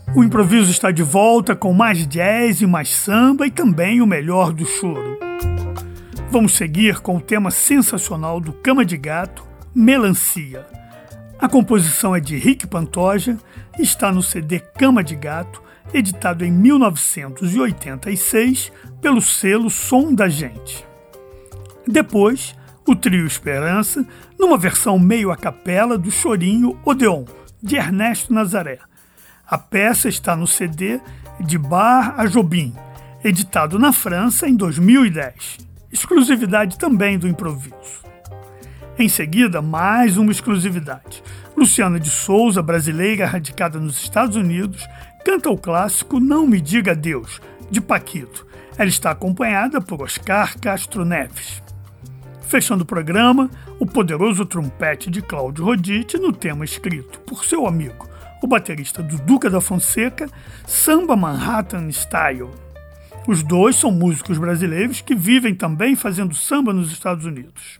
O improviso está de volta com mais jazz e mais samba e também o melhor do choro. Vamos seguir com o tema sensacional do Cama de Gato, Melancia. A composição é de Rick Pantoja e está no CD Cama de Gato, editado em 1986 pelo selo Som da Gente. Depois, o trio Esperança, numa versão meio a capela do chorinho Odeon, de Ernesto Nazaré. A peça está no CD de Bar a Jobim, editado na França em 2010. Exclusividade também do improviso. Em seguida, mais uma exclusividade. Luciana de Souza, brasileira radicada nos Estados Unidos, canta o clássico Não Me Diga Adeus, de Paquito. Ela está acompanhada por Oscar Castro Neves. Fechando o programa, o poderoso trompete de Cláudio Rodite no tema escrito por seu amigo, o baterista do Duca da Fonseca, Samba Manhattan Style. Os dois são músicos brasileiros que vivem também fazendo samba nos Estados Unidos.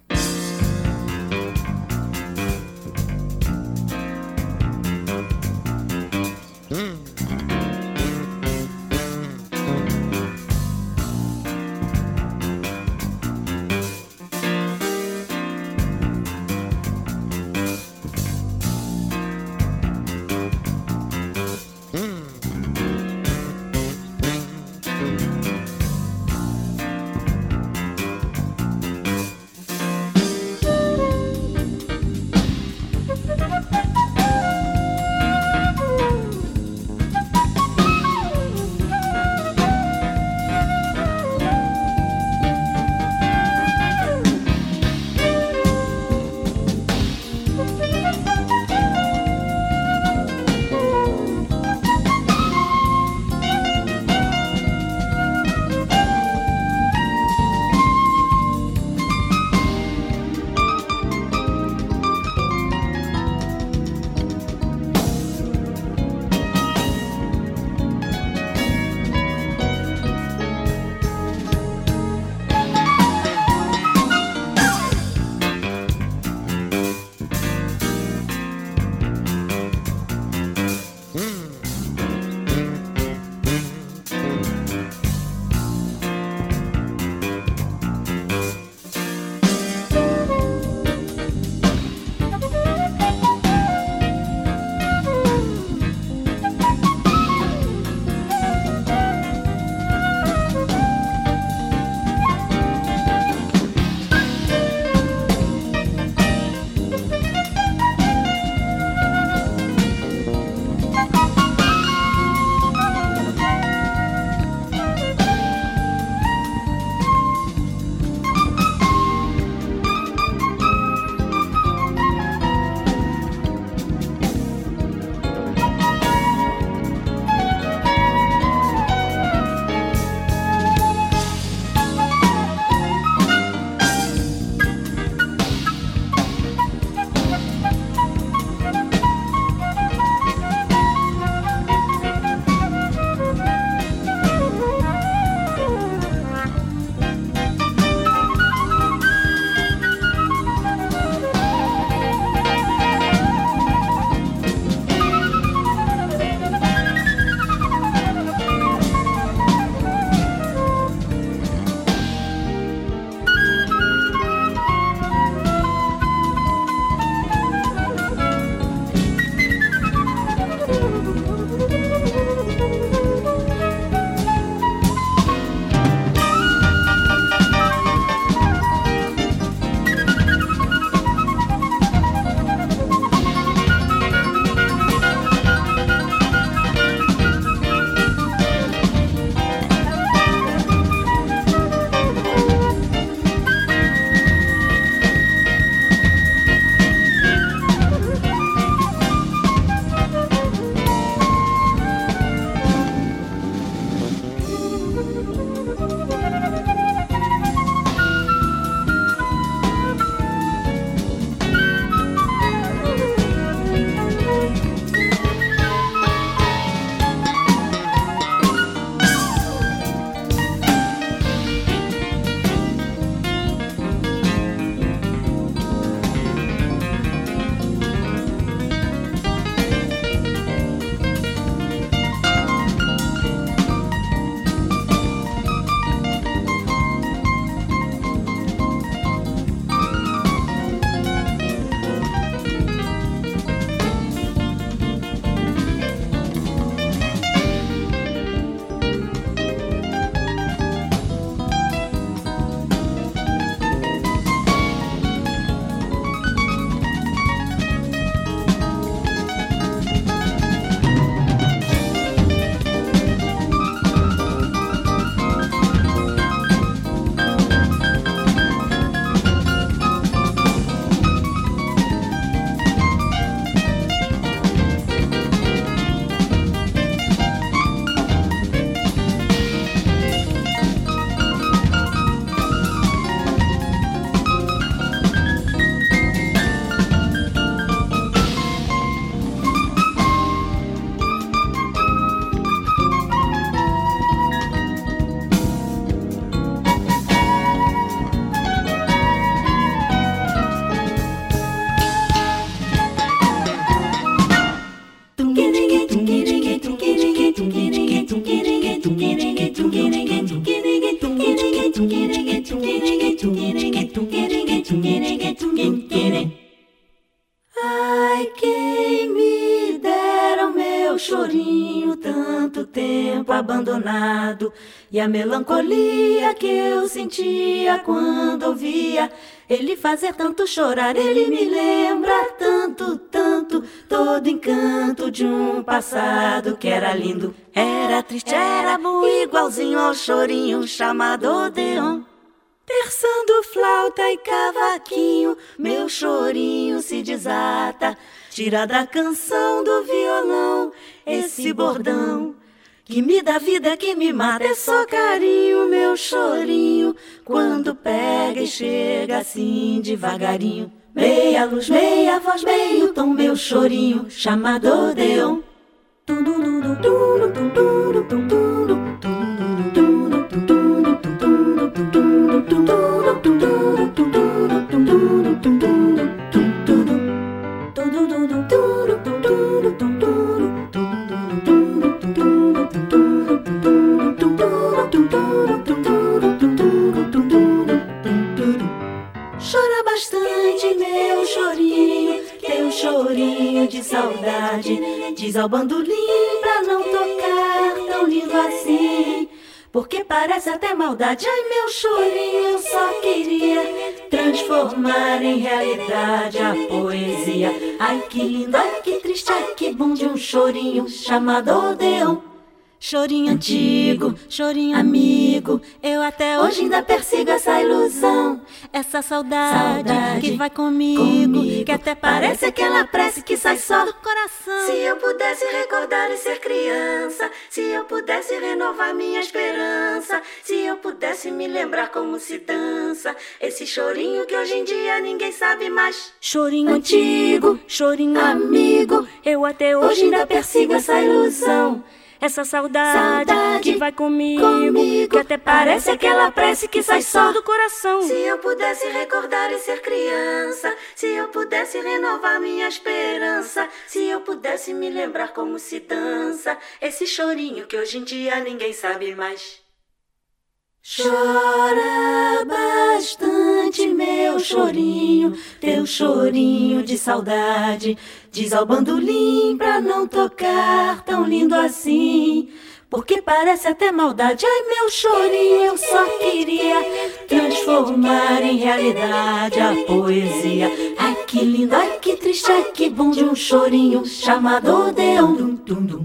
Ai, quem me dera o meu chorinho, tanto tempo abandonado, e a melancolia que eu sentia quando ouvia ele fazer tanto chorar. Ele me lembra tanto, tanto, todo encanto de um passado que era lindo. Era triste, era bom, igualzinho ao chorinho chamado Odeon. Terçando flauta e cavaquinho, meu chorinho se desata. Tira da canção do violão esse bordão que me dá vida, que me mata. É só carinho, meu chorinho, quando pega e chega assim devagarinho. Meia luz, meia voz, meio tom, meu chorinho chamado Odeon. Chora bastante, meu chorinho, teu chorinho de saudade. Diz ao bandolim pra não tocar tão lindo assim, porque parece até maldade. Ai, meu chorinho, eu só queria transformar em realidade a poesia. Ai, que lindo, ai, que triste, ai, que bom de um chorinho chamado Odeon. Chorinho antigo, chorinho amigo, eu até hoje ainda persigo essa ilusão, essa saudade que vai comigo, que até parece aquela prece que sai só do coração. Se eu pudesse recordar e ser criança, se eu pudesse renovar minha esperança, se eu pudesse me lembrar como se dança esse chorinho que hoje em dia ninguém sabe mais. Chorinho antigo, chorinho amigo, eu até hoje ainda persigo essa ilusão, essa saudade que vai comigo, que até parece aquela prece que sai só do coração. Se eu pudesse recordar e ser criança, se eu pudesse renovar minha esperança, se eu pudesse me lembrar como se dança esse chorinho que hoje em dia ninguém sabe mais. Chora bastante, meu chorinho, teu chorinho de saudade. Diz ao bandolim pra não tocar tão lindo assim, porque parece até maldade. Ai, meu chorinho, eu só queria transformar em realidade a poesia. Ai, que lindo, ai, que triste, ai, que bom de um chorinho chamado Odeon. Dum, dum, dum.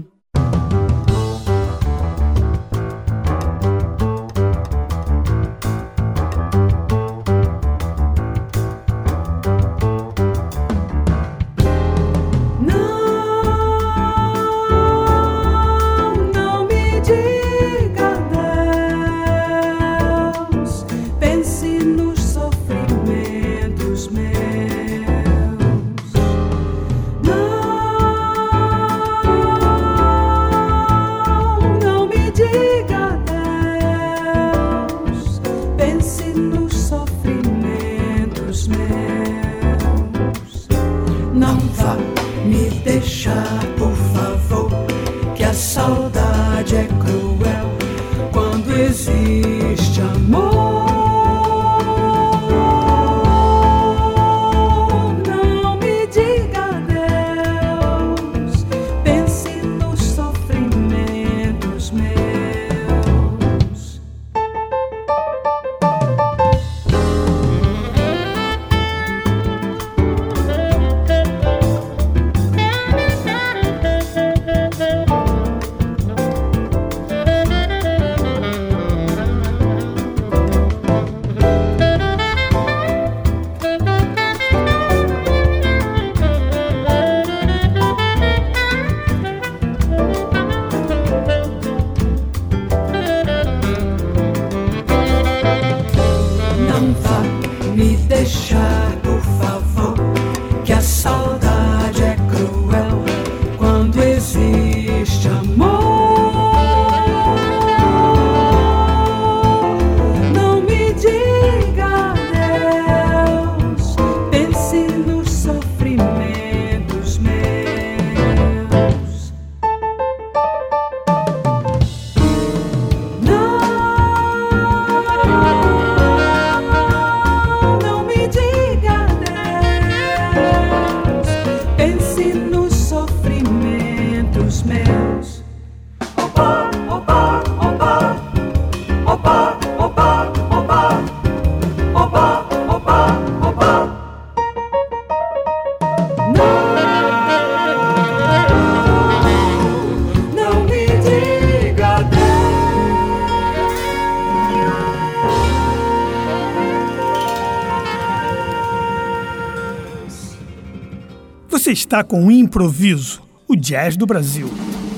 Você está com o Improviso, o jazz do Brasil.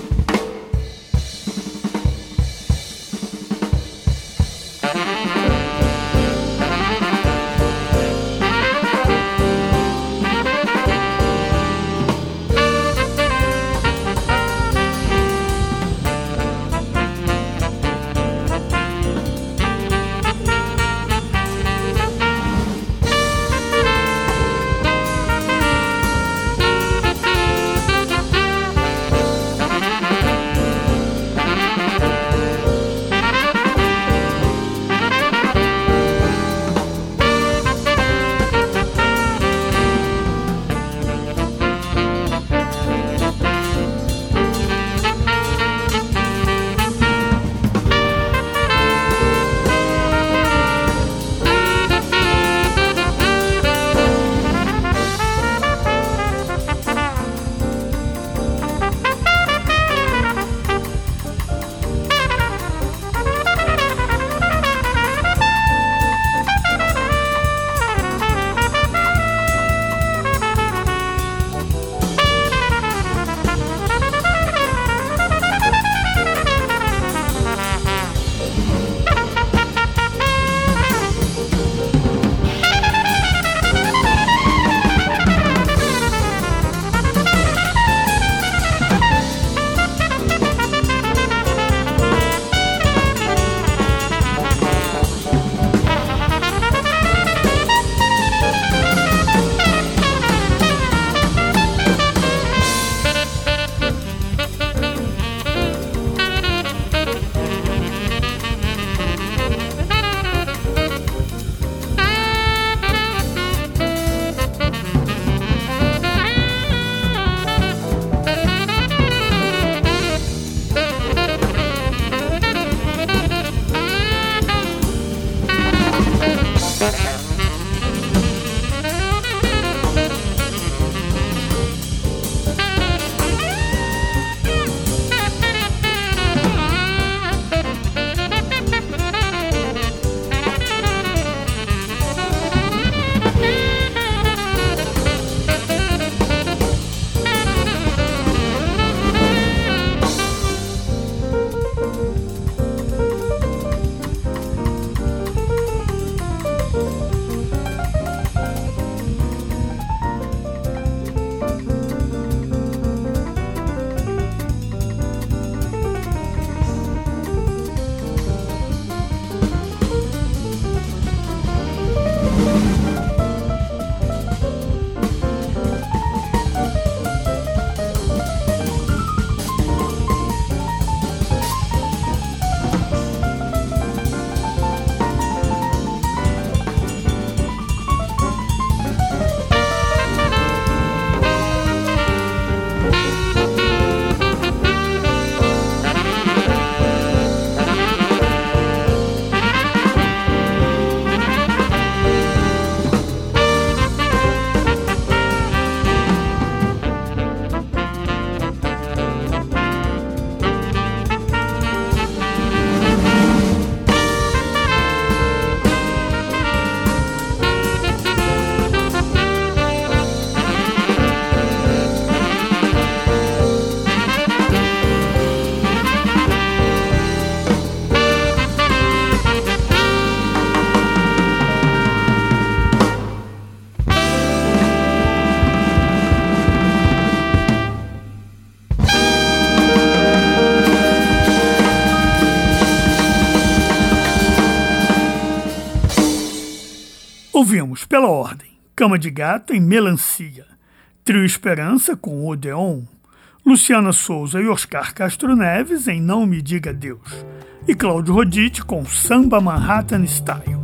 Ouvimos, pela ordem, Cama de Gato em Melancia, Trio Esperança com Odeon, Luciana Souza e Oscar Castro Neves em Não Me Diga Deus e Cláudio Rodite com Samba Manhattan Style.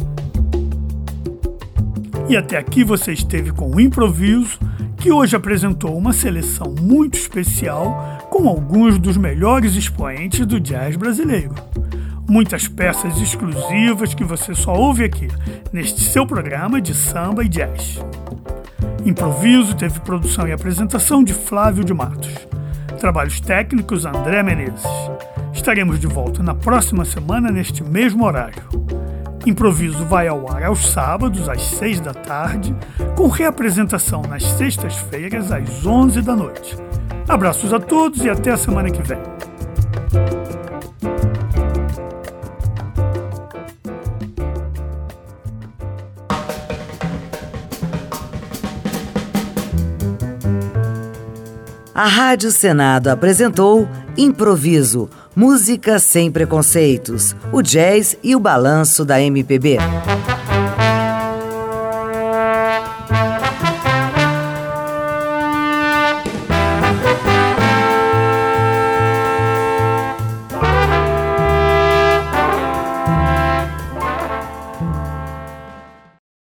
E até aqui você esteve com o Improviso, que hoje apresentou uma seleção muito especial com alguns dos melhores expoentes do jazz brasileiro. Muitas peças exclusivas que você só ouve aqui, neste seu programa de samba e jazz. Improviso teve produção e apresentação de Flávio de Matos. Trabalhos técnicos André Menezes. Estaremos de volta na próxima semana neste mesmo horário. Improviso vai ao ar aos sábados, às 6 da tarde, com reapresentação nas sextas-feiras, às 11 da noite. Abraços a todos e até a semana que vem. A Rádio Senado apresentou Improviso, música sem preconceitos, o jazz e o balanço da MPB.